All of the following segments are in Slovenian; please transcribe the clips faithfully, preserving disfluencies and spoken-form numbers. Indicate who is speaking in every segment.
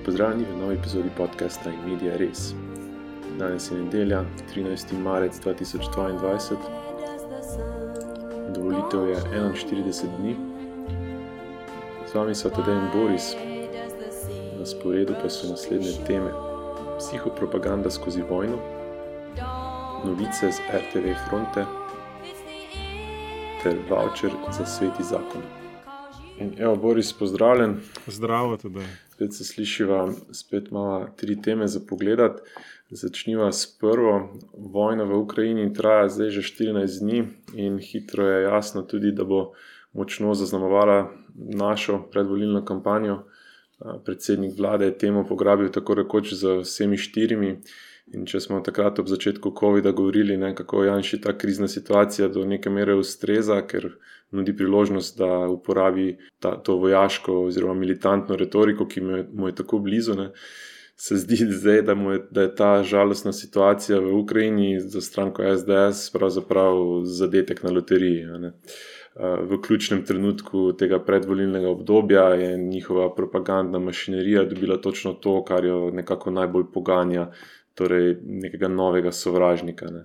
Speaker 1: Pozdravljeni v novi epizodi podcasta Inmedia Res. Danes je nedelja, trinajsti marec dva tisoč dvaindvajset. Do volitev je enainštirideset dni. Z vami so Tadej in Boris. Na sporedu pa so naslednje teme: psihopropaganda skozi vojno, novice z er te ve Fronte ter voucher za sveti zakon. In evo, Boris, pozdravljen.
Speaker 2: Zdravo tudi.
Speaker 1: Spet se slišiva, spet malo tri teme za pogledat. Začniva s prvo. Vojna v Ukrajini traja zdaj že štirinajst dni in hitro je jasno tudi, da bo močno zaznamovala našo predvolilno kampanjo. Predsednik vlade je temo pograbil tako rekoč z vsemi štirimi. In če smo takrat ob začetku covida govorili, ne, kako Janši ta krizna situacija do neke mere ustreza, ker nudi priložnost, da uporabi ta, to vojaško oziroma militantno retoriko, ki mu je, mu je tako blizu, ne, se zdi zdaj, da, mu je, da je ta žalostna situacija v Ukrajini za stranko es de es pravzaprav zadetek na loteriji. Ne. V ključnem trenutku tega predvolilnega obdobja je njihova propagandna mašinerija dobila točno to, kar jo nekako najbolj poganja, torej nekega novega sovražnika. Ne.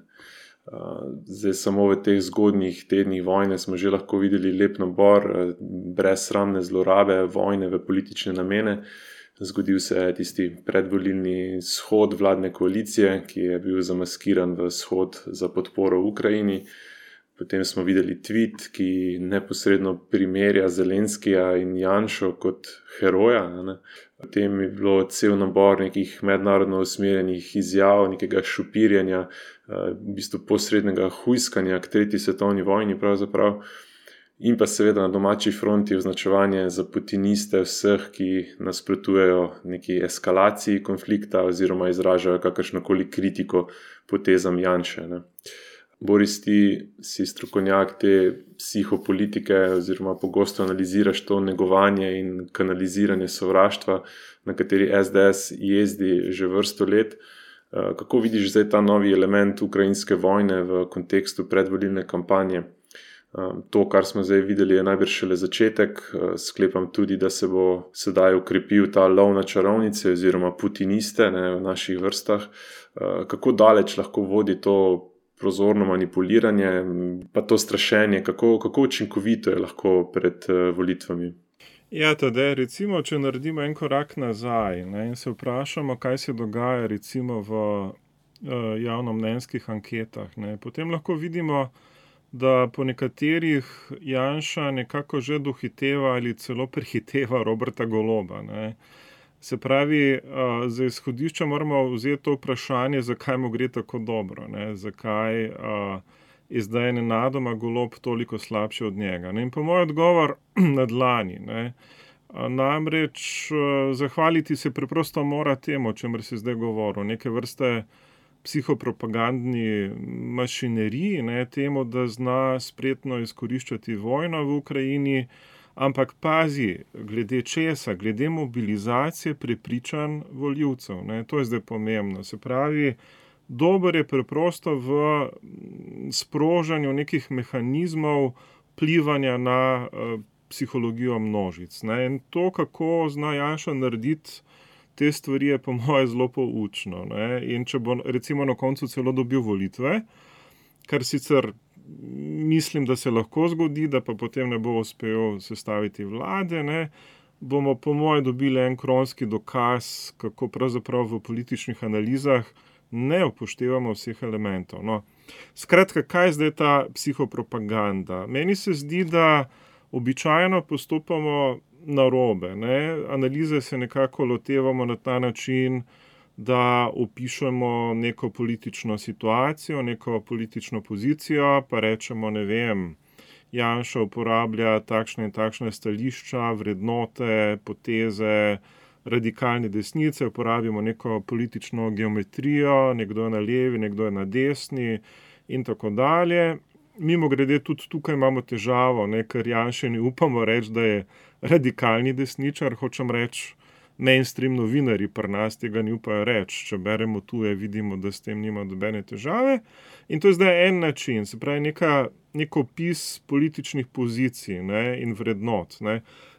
Speaker 1: Zdaj samo v teh zgodnjih tednih vojne smo že lahko videli lep nabor brezsramne zlorabe vojne v politične namene. Zgodil se je tisti predvolilni shod vladne koalicije, ki je bil zamaskiran v shod za podporo Ukrajini. Potem smo videli tweet, ki neposredno primerja Zelenskija in Janšo kot heroja. Ne. Potem je bilo cel nabor nekih mednarodno usmerjenih izjav, nekega šupirjanja, v bistvu posrednega hujskanja k tretji svetovni vojni pravzaprav. In pa seveda na domači fronti označevanje za putiniste vseh, ki nasprotujejo neki eskalaciji konflikta oziroma izražajo kakršnokoli kritiko potezam Janše. Ne. Boris, ti si strokovnjak te psihopolitike oziroma pogosto analiziraš to negovanje in kanaliziranje sovraštva, na kateri es de es jezdi že vrsto let. Kako vidiš zdaj ta novi element ukrajinske vojne v kontekstu predvolilne kampanje? To, kar smo zdaj videli, je najbrž šele začetek. Sklepam tudi, da se bo sedaj ukrepil ta lov na čarovnice oziroma putiniste, ne, v naših vrstah. Kako daleč lahko vodi to prozorno manipuliranje, pa to strašenje, kako, kako učinkovito je lahko pred volitvami?
Speaker 2: Ja, tudi, recimo, če naredimo en korak nazaj, ne, in se vprašamo, kaj se dogaja recimo v uh, javnomnenjskih anketah, ne, potem lahko vidimo, da po nekaterih Janša nekako že dohiteva ali celo prehiteva Roberta Goloba. Ne. Se pravi, za izhodišče moramo vzeti to vprašanje, zakaj mu gre tako dobro, ne? Zakaj je zdaj nenadoma Golob toliko slabši od njega. Ne? In po moj odgovor na dlani, ne? Namreč zahvaliti se preprosto mora temu, o čemer si zdaj govoril, neke vrste psihopropagandni mašineriji, ne? Temu, da zna spretno izkoriščati vojno v Ukrajini. Ampak pazi, glede česa, glede mobilizacije prepričanj volivcev. Ne? To je zdaj pomembno. Se pravi, dober je preprosto v sprožanju nekih mehanizmov vplivanja na uh, psihologijo množic. Ne? In to, kako zna Janša narediti te stvari, je po moje zelo poučno. Ne? In če bo recimo na koncu celo dobil volitve, kar sicer mislim, da se lahko zgodi, da pa potem ne bo uspel sestaviti vlade, ne, bomo po moje dobili en kronski dokaz, kako pravzaprav v političnih analizah ne upoštevamo vseh elementov. No. Skratka, kaj je zdaj ta psihopropaganda? Meni se zdi, da običajno postopamo narobe. Ne. Analize se nekako lotevamo na ta način, da opišemo neko politično situacijo, neko politično pozicijo, pa rečemo, ne vem, Janša uporablja takšne in takšne stališča, vrednote, poteze, radikalne desnice, uporabimo neko politično geometrijo, nekdo je na levi, nekdo je na desni in tako dalje. Mimogrede, tudi tukaj imamo težavo, ne, ker Janše ne upamo reči, da je radikalni desničar, hočem reči, mainstream novinarji pri nas tega ni upajo reči. Če beremo tuje, vidimo, da s tem nima dobene težave. In to je zdaj en način, se pravi neka, nek opis političnih pozicij, ne, in vrednot. Ne.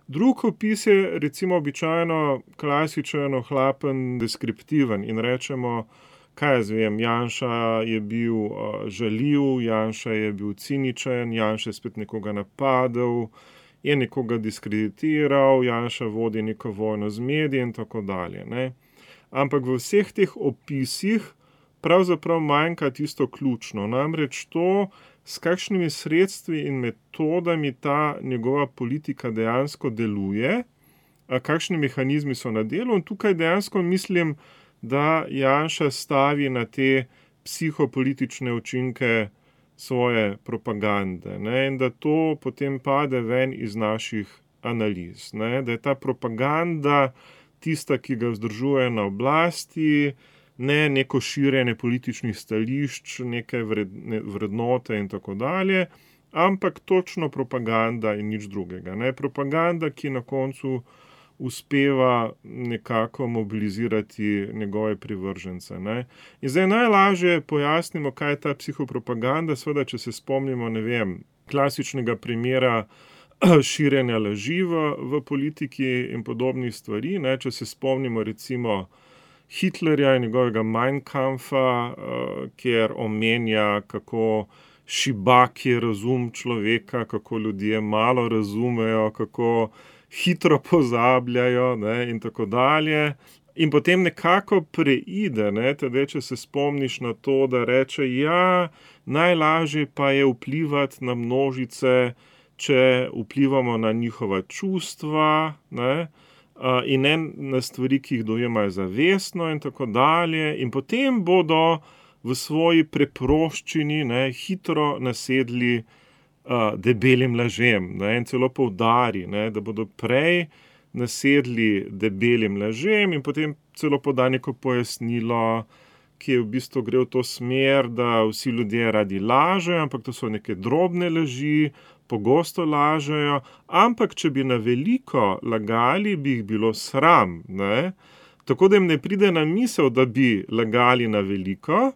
Speaker 2: Drug opis je recimo običajno klasičen, ohlapen, deskriptiven in rečemo, kaj jaz vem, Janša je bil uh, žaljiv, Janša je bil ciničen, Janša je spet nekoga napadel, je nekoga diskreditiral, Janša vodi neko vojno z mediji in tako dalje. Ne? Ampak v vseh teh opisih pravzaprav manjka tisto ključno, namreč to, s kakšnimi sredstvi in metodami ta njegova politika dejansko deluje, a kakšni mehanizmi so na delu. In tukaj dejansko mislim, da Janša stavi na te psihopolitične učinke svoje propagande, ne? In da to potem pade ven iz naših analiz, ne? Da je ta propaganda tista, ki ga vzdržuje na oblasti, ne neko širjenje političnih stališč, neke vrednote in tako dalje, ampak točno propaganda in nič drugega. Ne? Propaganda, ki na koncu uspeva nekako mobilizirati njegove privržence. Ne? In zdaj najlažje pojasnimo, kaj je ta psihopropaganda, seveda, če se spomnimo, ne vem, klasičnega primera širjenja laži v, v politiki in podobnih stvari, ne? Če se spomnimo recimo Hitlerja in njegovega Mein Kampfa, uh, kjer omenja, kako šibak je razum človeka, kako ljudje malo razumejo, kako hitro pozabljajo, ne, in tako dalje. In potem nekako preide, ne, teda, če se spomniš na to, da reče, ja, najlažje pa je vplivati na množice, če vplivamo na njihova čustva, ne, in ne na stvari, ki jih dojemajo zavestno in tako dalje. In potem bodo v svoji preproščini, ne, hitro nasedli uh, debelim lažem, ne, in celo poudari, ne, da bodo prej nasedli debelim lažem in potem celo poda neko pojasnilo, ki je v bistvu gre v to smer, da vsi ljudje radi lažejo, ampak to so neke drobne laži, pogosto lažejo, ampak če bi na veliko lagali, bi jih bilo sram, ne? Tako da jim ne pride na misel, da bi lagali na veliko,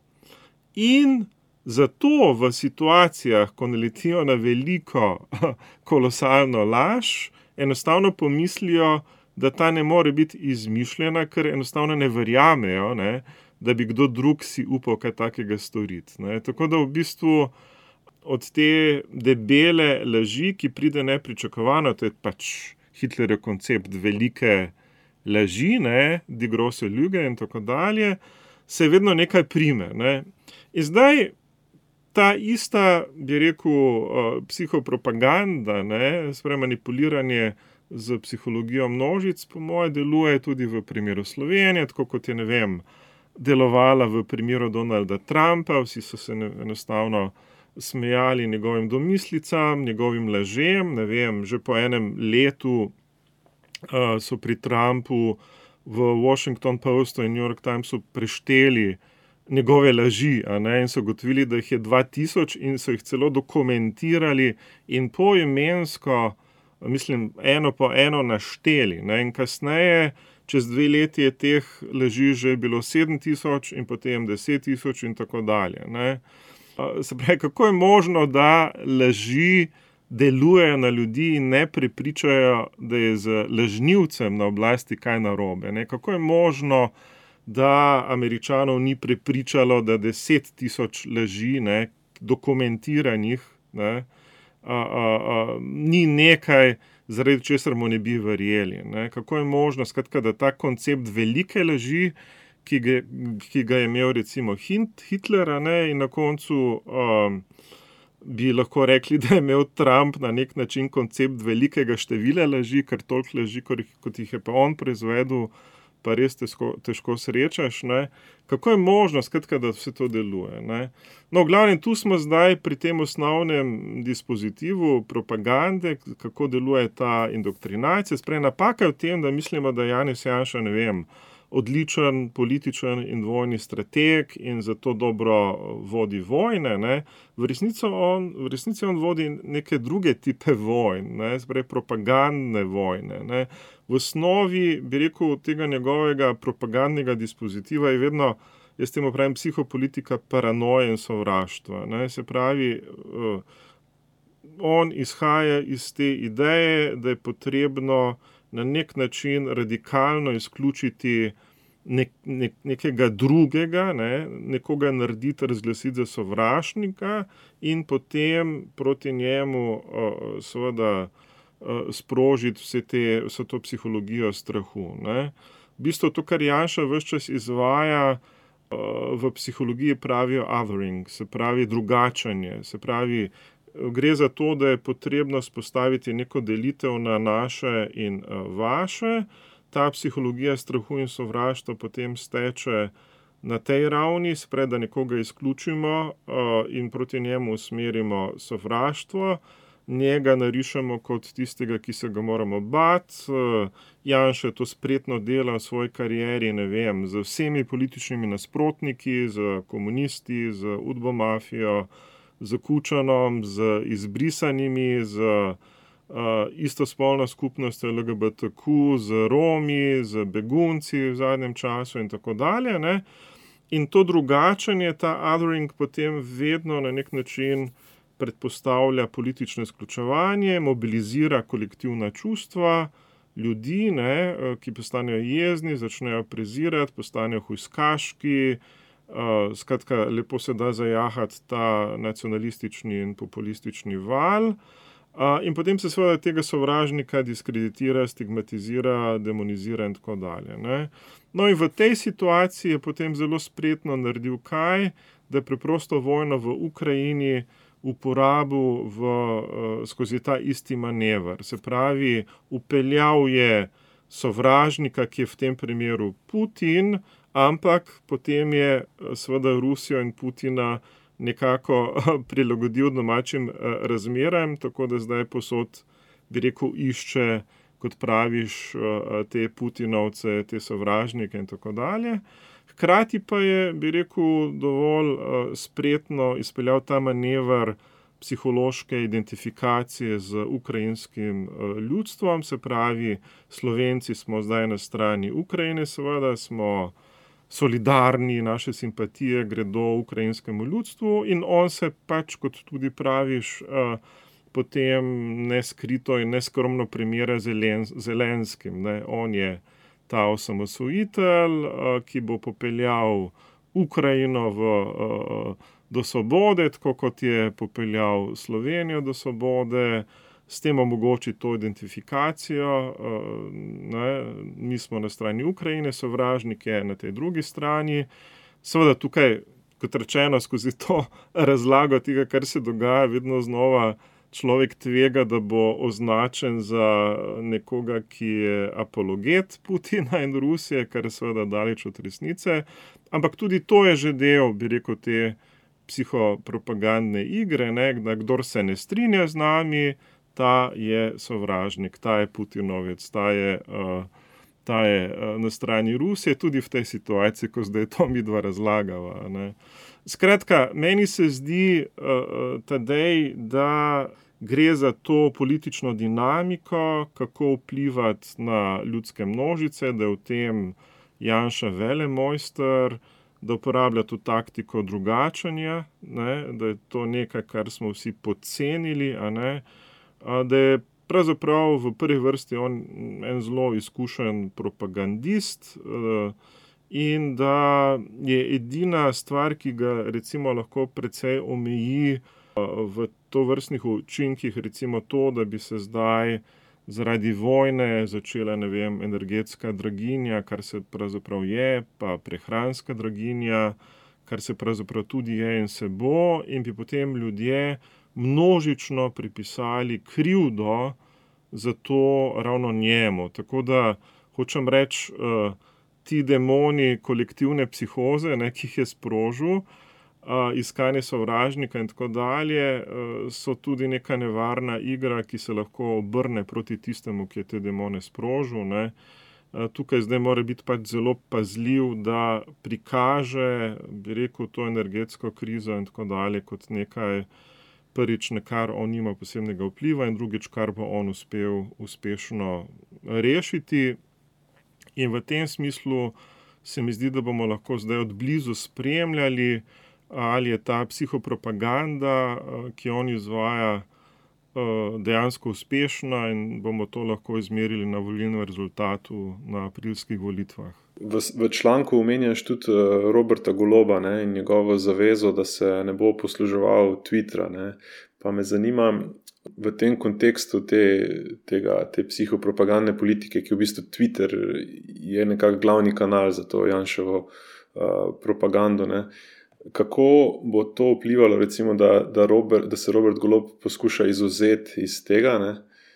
Speaker 2: in zato v situacijah, ko naletijo na veliko kolosalno laž, enostavno pomislijo, da ta ne more biti izmišljena, ker enostavno ne verjamejo, ne, da bi kdo drug si upal kaj takega storiti. Ne? Tako da v bistvu od te debele laži, ki pride nepričakovano, to je pač Hitlerjev koncept velike laži, ne, die große Lüge in tako dalje, se vedno nekaj prime. Ne. In zdaj ta ista, bi rekel, psihopropaganda, ne, sprej manipuliranje z psihologijo množic, po moje deluje tudi v primeru Slovenije, tako kot je, ne vem, delovala v primeru Donalda Trumpa, vsi so se enostavno smejali njegovim domislicam, njegovim lažem, ne vem, že po enem letu uh, so pri Trumpu v Washington Postu in New York Timesu prešteli njegove laži, a ne, in so ugotovili, da jih je dva tisoč in so jih celo dokumentirali in poimensko, mislim, eno po eno našteli, ne, in kasneje, čez dve leti je teh laži že bilo sedem tisoč in potem deset tisoč in tako dalje, ne. Se pravi, kako je možno, da laži delujejo na ljudi in ne prepričajo, da je z lažnivcem na oblasti kaj narobe, ne? Kako je možno, da Američanov ni prepričalo, da deset tisoč laži, ne, dokumentiranih, ne, a, a, a, ni nekaj, zaradi česar mu ne bi verjeli, ne? Kako je možno, skratka, da ta koncept velike laži, Ki ga, ki ga je imel recimo Hitler, ne, in na koncu um, bi lahko rekli, da je imel Trump na nek način koncept velikega števila laži, ker toliko laži, kot jih je pa on proizvedel, pa res težko, težko srečaš. Ne. Kako je možno, skratka, da vse to deluje? Ne. No, v glavnem, tu smo zdaj pri tem osnovnem dispozitivu propagande, kako deluje ta indoktrinacija. Sprej napaka je v tem, da mislimo, da Janez Janša, ne vem, odličen političen in vojni strateg in zato dobro vodi vojne, ne. V resnici on, v resnici on vodi neke druge tipe vojn, ne, sprej propagandne vojne, ne. V osnovi, bi rekel, tega njegovega propagandnega dispozitiva je vedno, jaz temu pravim, psihopolitika paranoje in sovraštva, ne. Se pravi, on izhaja iz te ideje, da je potrebno na nek način radikalno izključiti nek, nek, nekega drugega, ne, nekoga narediti, razglasiti za sovražnika in potem proti njemu uh, seveda uh, sprožiti vse te, vso to psihologijo strahu. Ne. V bistvu to, kar Janša ves čas izvaja, v psihologiji pravijo othering, se pravi drugačanje, se pravi, gre za to, da je potrebno spostaviti neko delitev na naše in vaše. Ta psihologija strahu in sovraštva potem steče na tej ravni, spred, da nekoga izključimo in proti njemu usmerimo sovraštvo, njega narišemo kot tistega, ki se ga moramo bati. Janša je to spretno dela v svoji karieri, ne vem, z vsemi političnimi nasprotniki, z komunisti, z udbomafijo, z Kučanom, z izbrisanimi, z uh, istospolno skupnostjo L G B T Q, z Romi, z begunci v zadnjem času in tako dalje. Ne? In to drugačenje, ta othering potem vedno na nek način predpostavlja politično izključevanje, mobilizira kolektivna čustva ljudi, ne, ki postanejo jezni, začnejo prezirati, postanejo hujskaški, uh, skratka, lepo se da zajahati ta nacionalistični in populistični val. Uh, in potem se seveda tega sovražnika diskreditira, stigmatizira, demonizira in tako dalje. Ne. No in v tej situaciji je potem zelo spretno naredil kaj, da je preprosto vojno v Ukrajini uporabil v, uh, skozi ta isti manever. Se pravi, upeljal je sovražnika, ki je v tem primeru Putin, ampak potem je seveda Rusijo in Putina nekako prilagodil domačim uh, razmeram, tako da zdaj posod, bi rekel, išče, kot praviš, uh, te Putinovce, te sovražnike in tako dalje. Hkrati pa je, bi rekel, dovolj uh, spretno izpeljal ta manever psihološke identifikacije z ukrajinskim uh, ljudstvom, se pravi, Slovenci smo zdaj na strani Ukrajine, seveda smo solidarni, naše simpatije gredo ukrajinskemu ljudstvu in on se pač, kot tudi praviš, uh, potem neskrito in neskromno primerja Zelen, Zelenskim. Ne? On je ta osamosvojitelj, ki bo popeljal Ukrajino v, do svobode, tako kot je popeljal Slovenijo do svobode, s tem omogoči to identifikacijo. Ne, mi smo na strani Ukrajine, sovražnik je na tej drugi strani. Seveda tukaj, kot rečeno, skozi to razlago tega, kar se dogaja, vedno znova človek tvega, da bo označen za nekoga, ki je apologet Putina in Rusije, kar je seveda daleč od resnice. Ampak tudi to je že del, bi rekel, te psihopropagandne igre, ne? Da kdor se ne strinja z nami, ta je sovražnik, ta je Putinovec, ta je, uh, ta je uh, na strani Rusije, tudi v tej situaciji, ko zdaj to midva razlagava. Ne? Skratka, meni se zdi, uh, Tadej, da gre za to politično dinamiko, kako vplivati na ljudske množice, da je v tem Janša velemojster, da uporablja to taktiko drugačanja, ne, da je to nekaj, kar smo vsi podcenili, a ne, a da je pravzaprav v prvi vrsti on en zelo izkušen propagandist, uh, in da je edina stvar, ki ga recimo lahko precej omeji v tovrstnih učinkih, recimo to, da bi se zdaj zaradi vojne začela, ne vem, energetska draginja, kar se pravzaprav je, pa prehranska draginja, kar se pravzaprav tudi je in se bo, in bi potem ljudje množično pripisali krivdo za to ravno njemu. Tako da hočem reči, ti demoni kolektivne psihoze, ne, ki jih je sprožil, uh, iskanje sovražnika in tako dalje, uh, so tudi neka nevarna igra, ki se lahko obrne proti tistemu, ki je te demone sprožil. Ne. Uh, tukaj zdaj mora biti pač zelo pazljiv, da prikaže, bi rekel, to energetsko krizo in tako dalje kot nekaj, prvič, na kar on nima posebnega vpliva in drugič, kar bo on uspel uspešno rešiti. In v tem smislu se mi zdi, da bomo lahko zdaj od blizu spremljali, ali je ta psihopropaganda, ki on izvaja, dejansko uspešna in bomo to lahko izmerili na volilnem rezultatu na aprilskih volitvah.
Speaker 1: V, v članku omenjaš tudi Roberta Goloba, ne, in njegovo zavezo, da se ne bo posluževal Twittera. Ne. Pa me zanima v tem kontekstu te, tega, te psihopropagandne politike, ki v bistvu Twitter je nekako glavni kanal za to Janševo uh, propagando. Ne. Kako bo to vplivalo, recimo, da, da, Robert, da se Robert Golob poskuša izuzeti iz tega, ne?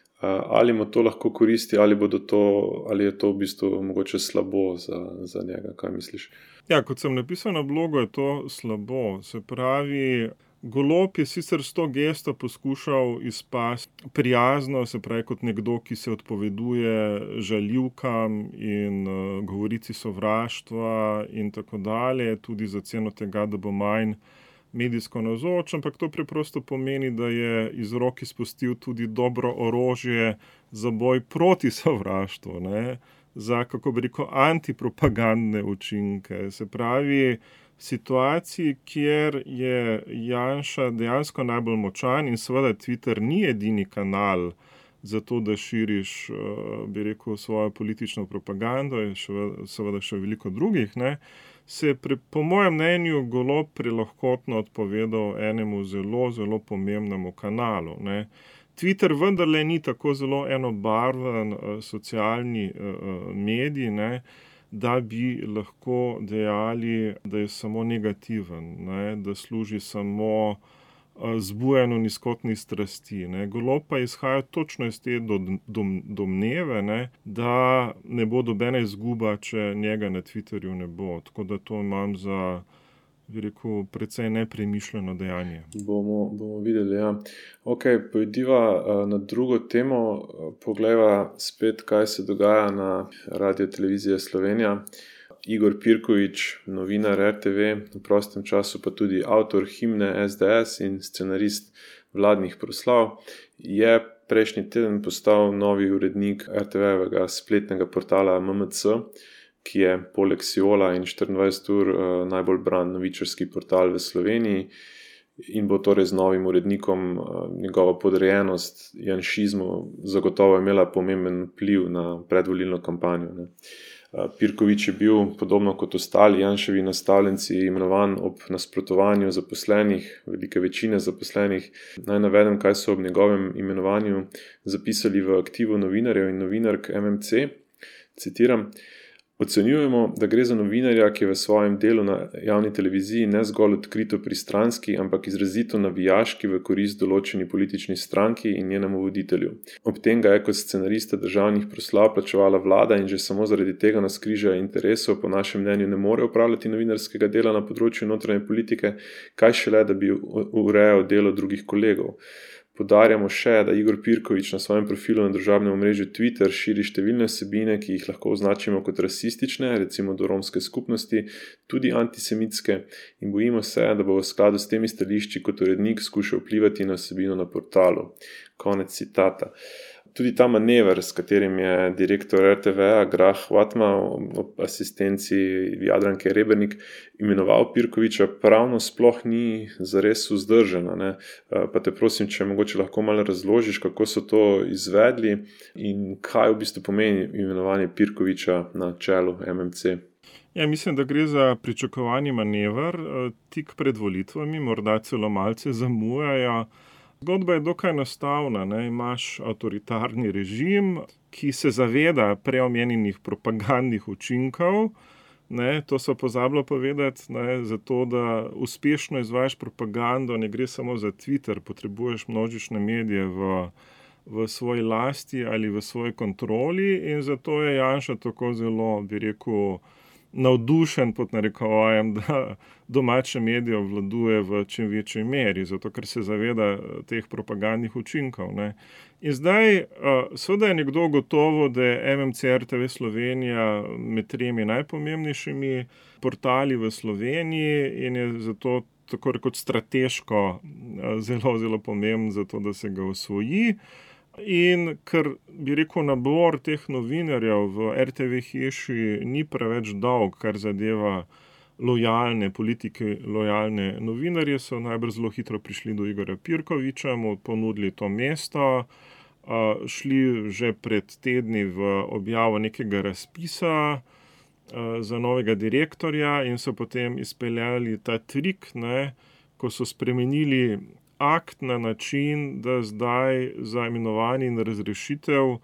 Speaker 1: Ali mu to lahko koristi, ali, bodo to, ali je to v bistvu mogoče slabo za, za njega, kaj misliš?
Speaker 2: Ja, kot sem napisal na blogu, je to slabo. Se pravi, Golob je sicer s to gesto poskušal izpasti prijazno, se pravi kot nekdo, ki se odpoveduje žaljivkam in uh, govorici sovraštva in tako dalje, tudi za ceno tega, da bo manj medijsko navzoč, ampak to preprosto pomeni, da je iz rok izpustil tudi dobro orožje za boj proti sovraštvu, ne? Za, kako bi rekel, antipropagandne učinke. Se pravi, v situaciji, kjer je Janša dejansko najbolj močan in seveda Twitter ni edini kanal za to, da širiš, bi rekel, svojo politično propagando, je še, seveda še veliko drugih, ne, se je pre, po mojem mnenju Golob prelahkotno odpovedal enemu zelo, zelo pomembnemu kanalu, ne. Twitter vendarle ni tako zelo enobarven uh, socialni uh, medij, ne, da bi lahko dejali, da je samo negativen, ne, da služi samo uh, zbujanju nizkotnih strasti. Ne. Golob pa izhaja točno iz te do, dom, domneve, ne, da ne bo dobena izguba, če njega na Twitterju ne bo. Tako da to imam za, bi rekel, precej nepremišljeno dejanje.
Speaker 1: Bomo, bomo videli, ja. Ok, pojdiva na drugo temo, poglejva spet, kaj se dogaja na Radio Televizije Slovenija. Igor Pirkovič, novinar R T V, v prostem času pa tudi avtor himne S D S in scenarist vladnih proslav, je prejšnji teden postal novi urednik R T V-vega spletnega portala M M C, ki je poleg Siola in štiriindvajset ur uh, najbolj bran novičarski portal v Sloveniji in bo torej z novim urednikom uh, njegova podrejenost janšizmu zagotovo imela pomemben vpliv na predvolilno kampanjo. Ne. Uh, Pirkovič je bil, podobno kot ostali Janševi nastavljenci, imenovan ob nasprotovanju zaposlenih, velike večine zaposlenih. Naj navedem, kaj so ob njegovem imenovanju zapisali v aktivu novinarjev in novinark M M C. Citiram: Ocenjujemo, da gre za novinarja, ki je v svojem delu na javni televiziji ne zgolj odkrito pristranski, ampak izrazito navijaški v korist določeni politični stranki in njenemu voditelju. Ob tem ga je kot scenarista državnih proslav plačevala vlada in že samo zaradi tega navzkrižja interesov po našem mnenju ne more opravljati novinarskega dela na področju notranje politike, kaj šele, da bi urejal delo drugih kolegov. Podarjamo še, da Igor Pirkovič na svojem profilu na družabnem omrežju Twitter širi številne vsebine, ki jih lahko označimo kot rasistične, recimo do romske skupnosti, tudi antisemitske, in bojimo se, da bo v skladu s temi stališči kot urednik skušal vplivati na vsebino na portalu. Konec citata. Tudi ta manever, s katerim je direktor R T V-a Grah Whatma ob asistenci Jadranke Rebernik imenoval Pirkoviča, pravno sploh ni zares vzdržena. Ne? Pa te prosim, če mogoče lahko malo razložiš, kako so to izvedli in kaj v bistvu pomeni imenovanje Pirkoviča na čelu M M C.
Speaker 2: Ja, mislim, da gre za pričakovani manever, tik pred volitvami, morda celo malce zamujajo. Zgodba je dokaj enostavna, ne? Imaš avtoritarni režim, ki se zaveda preomenjenih propagandnih učinkov, ne? To so pozabilo povedati, ne? Zato, da uspešno izvajaš propagando, ne gre samo za Twitter, potrebuješ množične medije v, v svoji lasti ali v svoji kontroli in zato je Janša tako zelo, bi rekel, navdušen pod narekovajem, da domače medije obvladuje v čim večji meri, zato ker se zaveda teh propagandnih učinkov. Ne. In zdaj, seveda je nekdo gotovo, da je M M C R T V Slovenija med tremi najpomembnejšimi portali v Sloveniji in je zato tako rekoč strateško zelo, zelo pomemben za to, da se ga osvoji. In ker, bi rekel, nabor teh novinarjev v R T V hiši ni preveč dolg, kar zadeva lojalne politike, lojalne novinarje, so najbrž zelo hitro prišli do Igorja Pirkoviča, mu ponudili to mesto, šli že pred tedni v objavo nekega razpisa za novega direktorja in so potem izpeljali ta trik, ne, ko so spremenili akt na način, da zdaj za imenovanje in razrešitev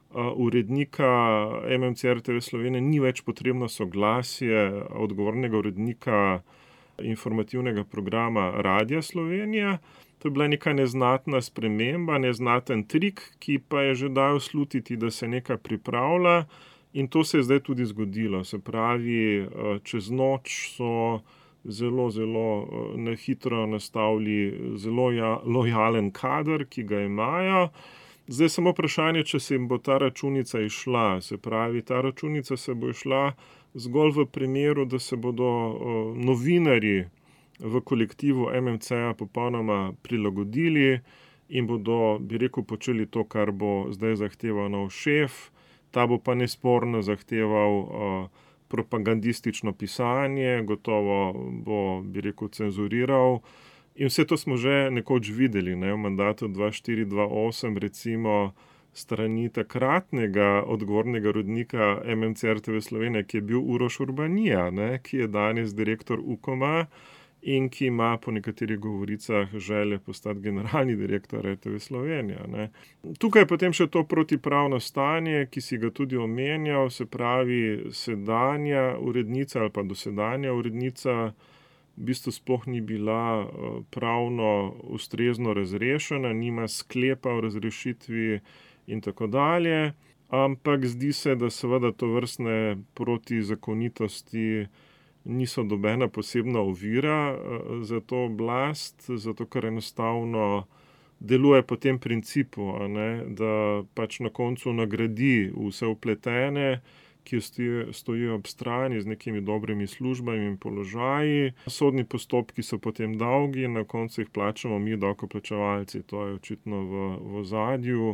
Speaker 2: urednika M M C R T V Slovenija ni več potrebno soglasje odgovornega urednika informativnega programa Radia Slovenija. To je bila neka neznatna sprememba, neznaten trik, ki pa je že dal slutiti, da se nekaj pripravlja, in to se je zdaj tudi zgodilo. Se pravi, čez noč so zelo, zelo na hitro nastavili zelo ja, lojalen kader, ki ga imajo. Zdaj samo vprašanje, če se jim bo ta računica izšla. Se pravi, ta računica se bo išla zgolj v primeru, da se bodo novinarji v kolektivu M M C-ja popolnoma prilagodili in bodo, bi rekel, počeli to, kar bo zdaj zahteval nov šef. Ta bo pa nesporno zahteval uh, propagandistično pisanje, gotovo bo, bi rekel, cenzuriral. In vse to smo že nekoč videli, ne, v mandatu dva štiri dva osem, recimo strani takratnega odgovornega urednika M M C R T V Slovenija, ki je bil Uroš Urbanija, ne, ki je danes direktor Ukoma in ki ima po nekaterih govoricah želje postati generalni direktor R T V Slovenija. Ne. Tukaj je potem še to protipravno stanje, ki si ga tudi omenjal, se pravi sedanja urednica ali pa dosedanja urednica v bistvu sploh ni bila pravno ustrezno razrešena, nima sklepa o razrešitvi in tako dalje, ampak zdi se, da seveda tovrstne protizakonitosti niso nobena posebna ovira za to oblast, zato ker enostavno deluje po tem principu, a ne, da pač na koncu nagradi vse vpletene, ki stojijo ob strani z nekimi dobrimi službami in položaji. Sodni postopki so potem dolgi in na koncu jih plačamo mi, davkoplačevalci. To je očitno v, v ozadju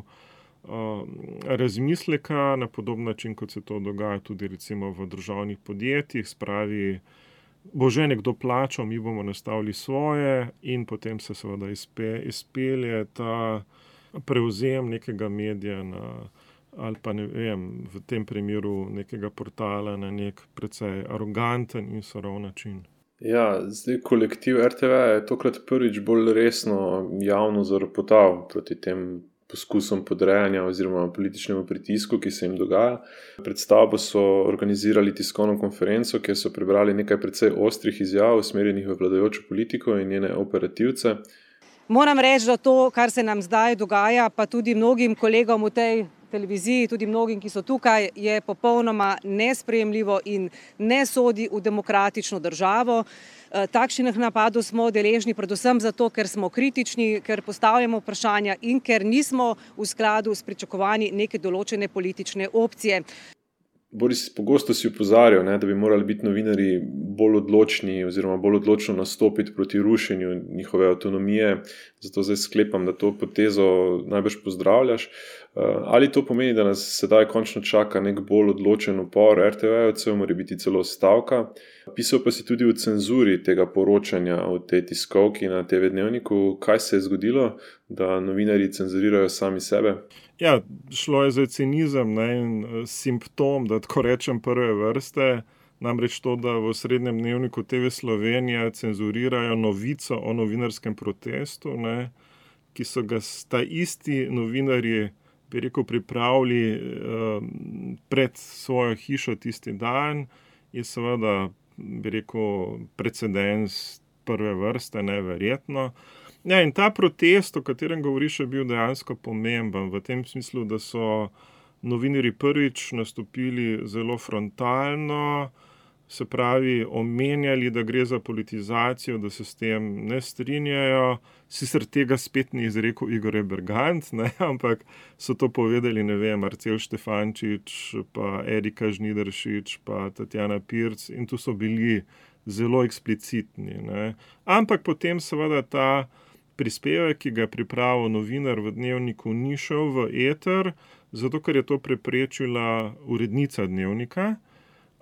Speaker 2: uh, razmisleka na podoben način, kot se to dogaja tudi recimo v državnih podjetjih. Spravi, bo že nekdo plačal, mi bomo nastavili svoje in potem se seveda izpe, izpelje ta prevzem nekega medija na ali pa ne vem, v tem primeru nekega portala na nek precej aroganten in surov način.
Speaker 1: Ja, zdaj kolektiv R T V je tokrat prvič bolj resno javno zaropotal proti tem poskusom podrejanja oziroma političnemu pritisku, ki se jim dogaja. Pred stavbo so organizirali tiskovno konferenco, kjer so prebrali nekaj precej ostrih izjav usmerjenih v vladajočo politiko in njene operativce.
Speaker 3: Moram reči, da to, kar se nam zdaj dogaja, pa tudi mnogim kolegom v tej televiziji, tudi mnogim, ki so tukaj, je popolnoma nesprejemljivo in ne sodi v demokratično državo. Takšnih napadov smo deležni predvsem zato, ker smo kritični, ker postavljamo vprašanja in ker nismo v skladu s pričakovanji neke določene politične opcije.
Speaker 1: Boris, pogosto si opozarjal, ne, da bi morali biti novinarji bolj odločni oziroma bolj odločno nastopiti proti rušenju njihove avtonomije, zato zdaj sklepam, da to potezo najbrž pozdravljaš. Ali to pomeni, da nas sedaj končno čaka nek bolj odločen upor R T V-jevcev, mora biti celo stavka? Pisal pa si tudi o cenzuri tega poročanja o tej tiskovki na T V Dnevniku. Kaj se je zgodilo, da novinarji cenzurirajo sami sebe?
Speaker 2: Ja, šlo je za cinizem, ne, in simptom, da tako rečem, prve vrste, namreč to, da v osrednjem dnevniku T V Slovenija cenzurirajo novico o novinarskem protestu, ne, ki so ga sta isti novinarji, bi rekel, pripravili eh, pred svojo hišo tisti dan, je seveda, bi rekel, precedens prve vrste, neverjetno. Ja, in ta protest, o katerem govoriš, je bil dejansko pomemben, v tem smislu, da so novinarji prvič nastopili zelo frontalno, se pravi, omenjali, da gre za politizacijo, da se s tem ne strinjajo. Sicer tega spet ni izrekel Igor Bergant, ne, ampak so to povedali, ne vem, Marcel Štefančič, pa Erika Žnidaršič, pa Tatjana Pirc, in tu so bili zelo eksplicitni. Ne. Ampak potem seveda ta prispevek, ki ga je pripravil novinar v Dnevniku, ni šel v eter, zato ker je to preprečila urednica Dnevnika.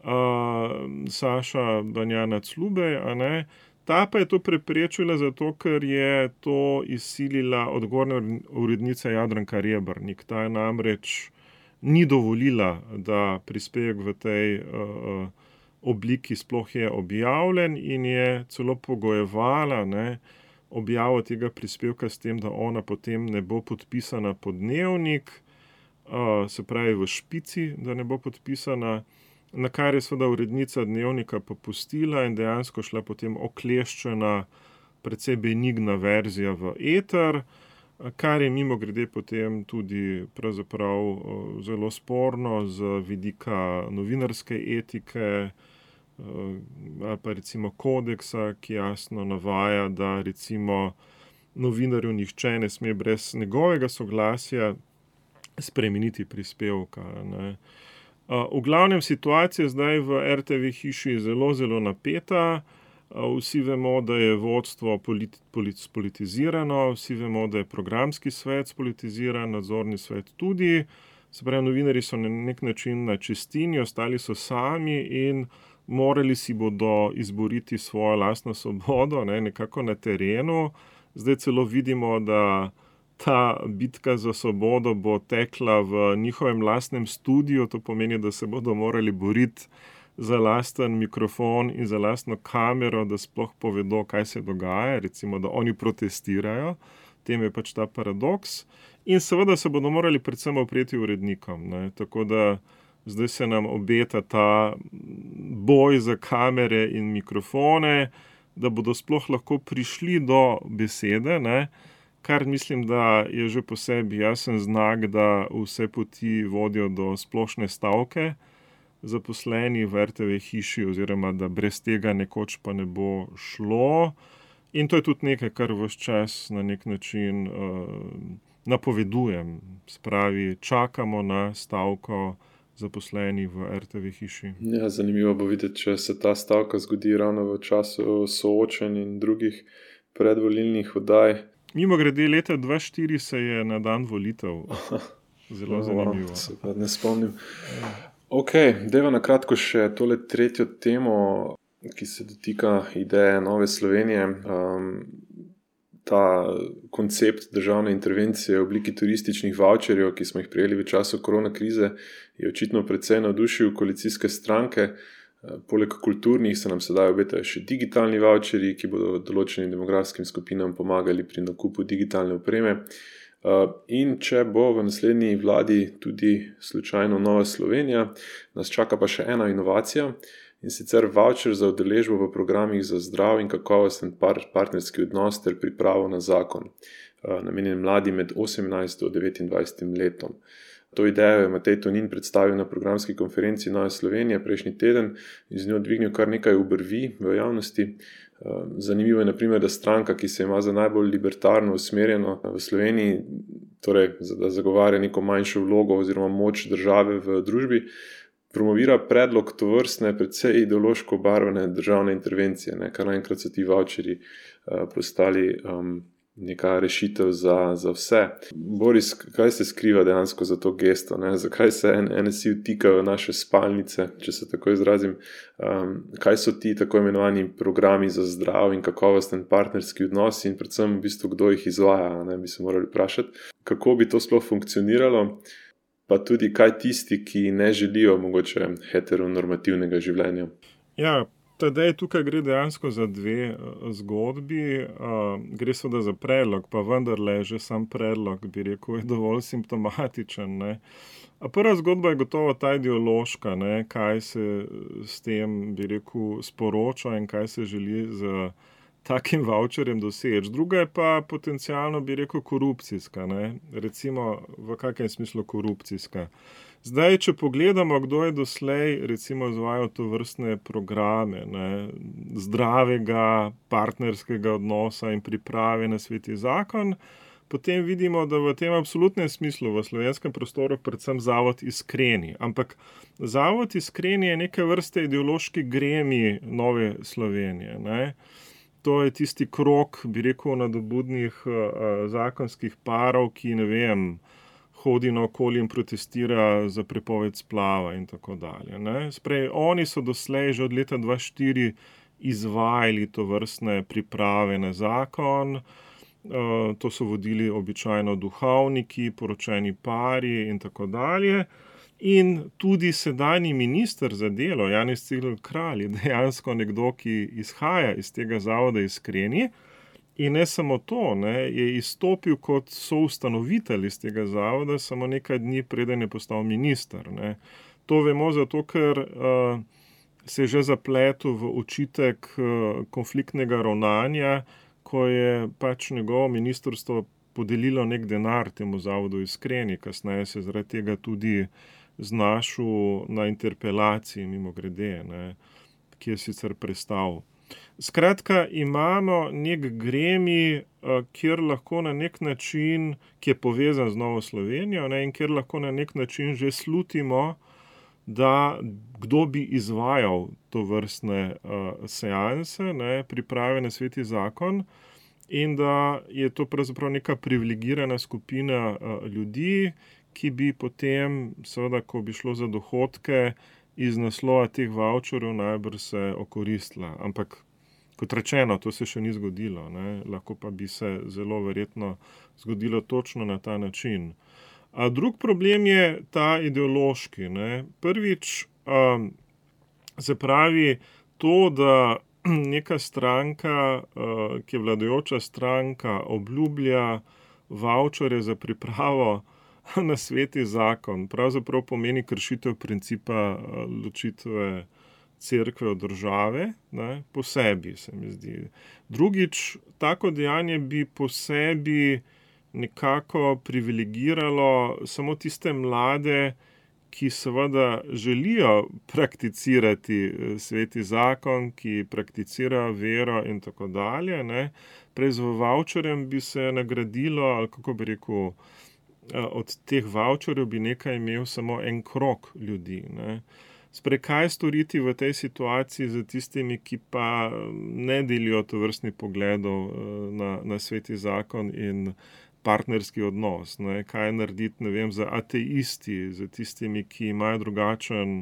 Speaker 2: uh, Saša Danjana Clubej, a ne. Ta pa je to preprečila zato, ker je to izsilila odgovorna urednica Jadranka Rebernik. Ta je namreč ni dovolila, da prispevek v tej uh, obliki sploh je objavljen in je celo pogojevala, ne, objavo tega prispevka s tem, da ona potem ne bo podpisana pod Dnevnik, uh, se pravi v špici, da ne bo podpisana, na kar je seveda urednica Dnevnika popustila in dejansko šla potem okleščena, precej benigna verzija v eter, kar je mimogrede potem tudi pravzaprav uh, zelo sporno z vidika novinarske etike, ali pa recimo kodeksa, ki jasno navaja, da recimo novinarju nihče ne sme brez njegovega soglasja spremeniti prispevka, ne. V glavnem situacija zdaj v er te ve hiši zelo, zelo napeta. Vsi vemo, da je vodstvo politi- politi- spolitizirano, vsi vemo, da je programski svet spolitiziran, nadzorni svet tudi. Se pravi, novinarji so na nek način na čistini, ostali so sami in morali si bodo izboriti svojo lastno svobodo, ne, nekako na terenu. Zdaj celo vidimo, da ta bitka za svobodo bo tekla v njihovem lastnem studiu, to pomeni, da se bodo morali boriti za lasten mikrofon in za lastno kamero, da sploh povedo, kaj se dogaja, recimo, da oni protestirajo. Tem je pač ta paradoks. In seveda se bodo morali predvsem opreti urednikom, ne, tako da zdaj se nam obeta ta boj za kamere in mikrofone, da bodo sploh lahko prišli do besede, ne, kar mislim, da je že po sebi jasen znak, da vse poti vodijo do splošne stavke zaposleni v er te ve hiši, oziroma da brez tega nekoč pa ne bo šlo. In to je tudi nekaj, kar ves čas na nek način uh, napovedujem. Spravi, čakamo na stavko zaposleni v er te ve hiši.
Speaker 1: Ja, zanimivo bo videti, če se ta stavka zgodi ravno v času soočenj in drugih predvolilnih oddaj.
Speaker 2: Mimogrede, leta dva tisoč štiri se je na dan volitev. Zelo
Speaker 1: No,
Speaker 2: zanimivo.
Speaker 1: se pa ne spomnim. Ok, dajva na kratko še tole tretjo temo, ki se dotika ideje Nove Slovenije. Um, ta koncept državne intervencije v obliki turističnih vavčerjev, ki smo jih prejeli v času korona krize, je očitno precej navdušil koalicijske stranke. Poleg kulturnih se nam sedaj obetajo še digitalni vavčerji, ki bodo določenim demografskim skupinam pomagali pri nakupu digitalne opreme. In če bo v naslednji vladi tudi slučajno Nova Slovenija, nas čaka pa še ena inovacija, in sicer vavčer za udeležbo v programih za zdrav in kakovosten par- partnerski odnos ter pripravo na zakon, namenjen mladim med osemnajst do devetindvajset letom. To idejo je Matej Tonin predstavil na programski konferenci Nove Slovenije prejšnji teden in z njo dvignil kar nekaj obrvi v javnosti. Zanimivo je na primer, da stranka, ki se ima za najbolj libertarno usmerjeno v Sloveniji, torej da zagovarja neko manjšo vlogo oziroma moč države v družbi, promovira predlog tovrstne precej ideološko obarvane državne intervencije, ne, kar naenkrat so ti vavčerji uh, postali um, neka rešitev za, za vse. Boris, kaj se skriva dejansko za to gesto? Ne? Zakaj se en en es i vtika v naše spalnice, če se tako izrazim? Um, kaj so ti tako imenovani programi za zdrav in kakovosten partnerski odnos in predvsem v bistvu kdo jih izvaja, ne, bi se morali vprašati. Kako bi to sploh funkcioniralo? Pa tudi kaj tisti, ki ne želijo mogoče heteronormativnega življenja?
Speaker 2: Ja, Tadej, tukaj gre dejansko za dve zgodbi. Gre seveda za predlog, pa vendarle že sam predlog, bi rekel, je dovolj simptomatičen, ne. A prva zgodba je gotovo ta ideološka, ne, kaj se s tem, bi rekel, sporoča in kaj se želi z takim vavčerjem doseči. Druga je pa potencialno, bi rekel, korupcijska, ne. Recimo, v kakem smislu korupcijska? Zdaj, če pogledamo, kdo je doslej recimo izvajal tovrstne programe, ne, zdravega partnerskega odnosa in priprave na sveti zakon, potem vidimo, da v tem absolutnem smislu v slovenskem prostoru predvsem Zavod Iskreni. Ampak Zavod Iskreni je neke vrste ideološki gremij Nove Slovenije, ne. To je tisti krog, bi rekel, nadobudnih uh, zakonskih parov, ki, ne vem, hodi naokoli in protestira za prepoved splava in tako dalje. Ne. Sprej, oni so doslej že od leta dva tisoč štiri izvajali to vrstne priprave na zakon. Uh, to so vodili običajno duhovniki, poročeni pari in tako dalje. In tudi sedanji minister za delo, Janez Cigler Kralj, je dejansko nekdo, ki izhaja iz tega zavoda Iskreni. In ne samo to, ne, je izstopil kot soustanovitelj iz tega zavoda samo nekaj dni preden je postal minister. Ne. To vemo zato, ker uh, se je že zapletel v očitek uh, konfliktnega ravnanja, ko je pač njegovo ministrstvo podelilo nek denar temu zavodu Iskreni, kasneje se zaradi tega tudi znašel na interpelaciji, mimogrede, ne, ki je sicer prestal. Skratka, imamo nek gremi, kjer lahko na nek način, ki je povezan z Novo Slovenijo, ne, in kjer lahko na nek način že slutimo, da kdo bi izvajal to vrstne uh, seanse, ne, priprave na sveti zakon, in da je to pravzaprav neka privilegirana skupina uh, ljudi, ki bi potem, seveda, ko bi šlo za dohodke, iz naslova teh vavčerjev najbrž se okoristila. Ampak, kot rečeno, to se še ni zgodilo, ne, lahko pa bi se zelo verjetno zgodilo točno na ta način. A drug problem je ta ideološki. Ne. Prvič, um, se pravi to, da neka stranka, uh, ki je vladajoča stranka, obljublja vavčerje za pripravo na sveti zakon, pravzaprav pomeni kršitev principa uh, ločitve cerkve od države, ne, po sebi, se mi zdi. Drugič, tako dejanje bi po sebi nekako privilegiralo samo tiste mlade, ki seveda želijo prakticirati sveti zakon, ki prakticirajo vero in tako dalje. Ne. Prej z vavčerjem bi se nagradilo, ali kako bi rekel, od teh vavčerjev bi nekaj imel samo en krog ljudi. Ne. Sprej, kaj storiti v tej situaciji za tistimi, ki pa ne delijo tovrstnih pogledov na, na sveti zakon in partnerski odnos, ne, kaj narediti, ne vem, za ateisti, za tistimi, ki imajo drugačen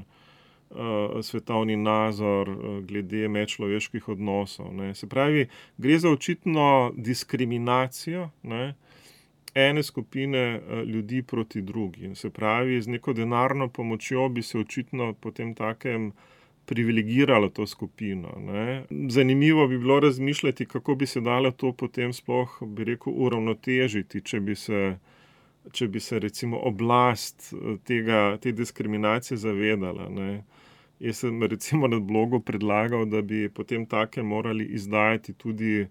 Speaker 2: uh, svetovni nazor uh, glede medčloveških odnosov, ne. Se pravi, gre za očitno diskriminacijo, ne, ene skupine uh, ljudi proti drugi. Se pravi, z neko denarno pomočjo bi se očitno potem takem privilegiralo to skupino. Ne. Zanimivo bi bilo razmišljati, kako bi se dalo to potem sploh, bi rekel, uravnotežiti, če bi se, če bi se recimo oblast tega, te diskriminacije zavedala. Ne. Jaz sem recimo na blogu predlagal, da bi potem take morali izdajati tudi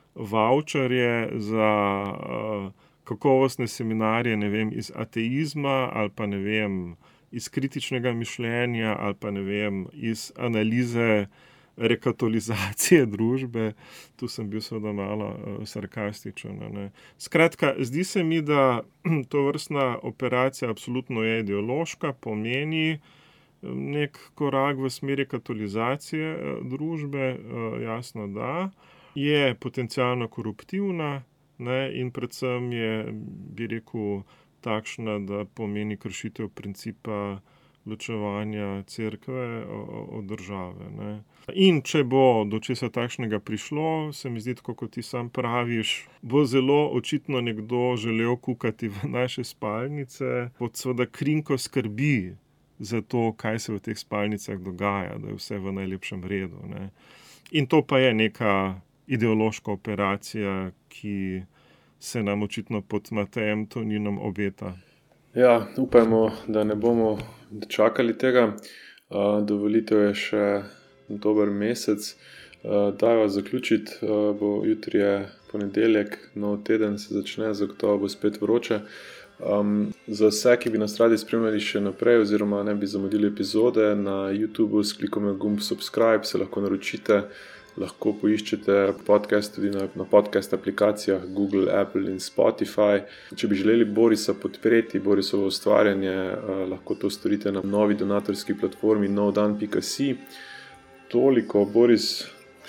Speaker 2: vavčerje za uh, kakovostne seminarje, ne vem, iz ateizma ali pa ne vem, iz kritičnega mišljenja ali pa ne vem, iz analize rekatolizacije družbe. Tu sem bil seveda malo uh, sarkastičen. Ne. Skratka, zdi se mi, da to vrstna operacija absolutno je ideološka, pomeni nek korak v smeri katolizacije uh, družbe, uh, jasno da, je potencialno koruptivna, ne, in predvsem je, bi rekel, takšna, da pomeni kršitev principa ločevanja cerkve od države. Ne. In če bo do česa takšnega prišlo, se mi zdi, tako kot ti sam praviš, bo zelo očitno nekdo želel kukati v naše spalnice, pod seveda krinko skrbi za to, kaj se v teh spalnicah dogaja, da je vse v najlepšem redu. Ne. In to pa je neka ideološka operacija, ki se nam očitno pod Matejem Toninom obeta.
Speaker 1: Ja, upajmo, da ne bomo čakali tega. Uh, dovolitev je še dober mesec. Uh, Dajva zaključiti, uh, bo jutri je ponedeljek, nov teden se začne, zagotovo bo spet vroče. Um, za vse, ki bi nas radi spremljali še naprej oziroma ne bi zamudili epizode, na YouTubeu s klikom na gumb subscribe se lahko naročite. Lahko poiščete podcast tudi na, na podcast aplikacijah Google, Apple in Spotify. Če bi želeli Borisa podpreti, Borisovo ustvarjanje, eh, lahko to storite na novi donatorski platformi novdan pika si. Toliko, Boris,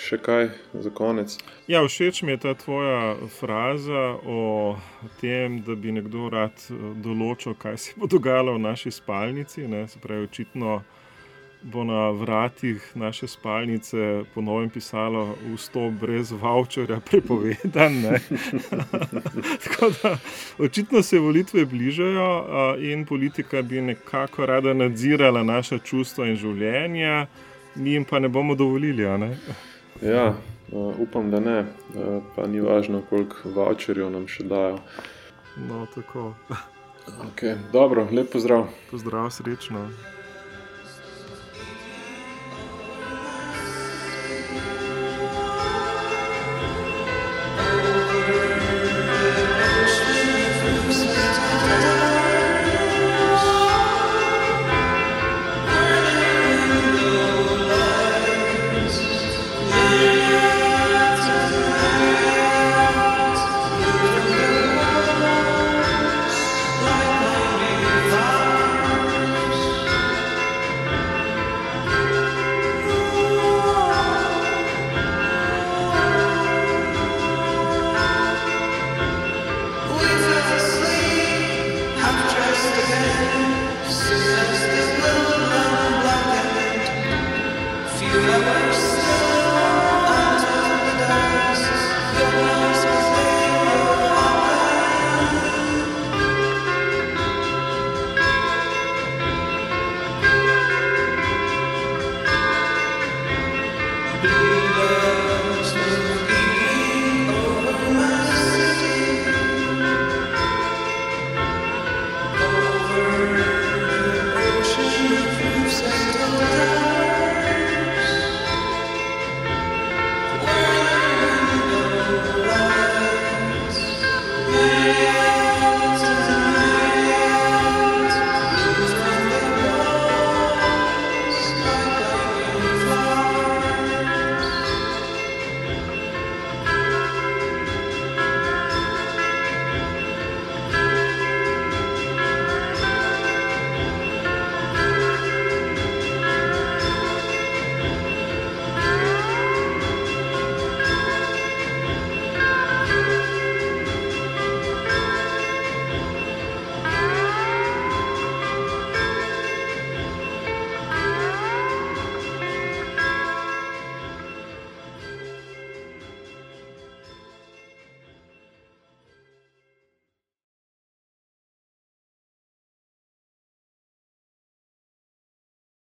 Speaker 1: še kaj za konec?
Speaker 2: Ja, všeč mi je ta tvoja fraza o tem, da bi nekdo rad določil, kaj se bo dogajalo v naši spalnici. Ne? Se pravi, očitno bo na vratih naše spalnice po novem pisalo vstop brez vavčerja prepovedan. Ne? Tako da očitno se volitve bližajo in politika bi nekako rada nadzirala naša čustva in življenja, mi jim pa ne bomo dovolili, a ne?
Speaker 1: Ja, upam, da ne, pa ni važno, koliko vavčerjev nam še dajo.
Speaker 2: No, tako.
Speaker 1: Ok, dobro, lep pozdrav.
Speaker 2: Pozdrav, srečno.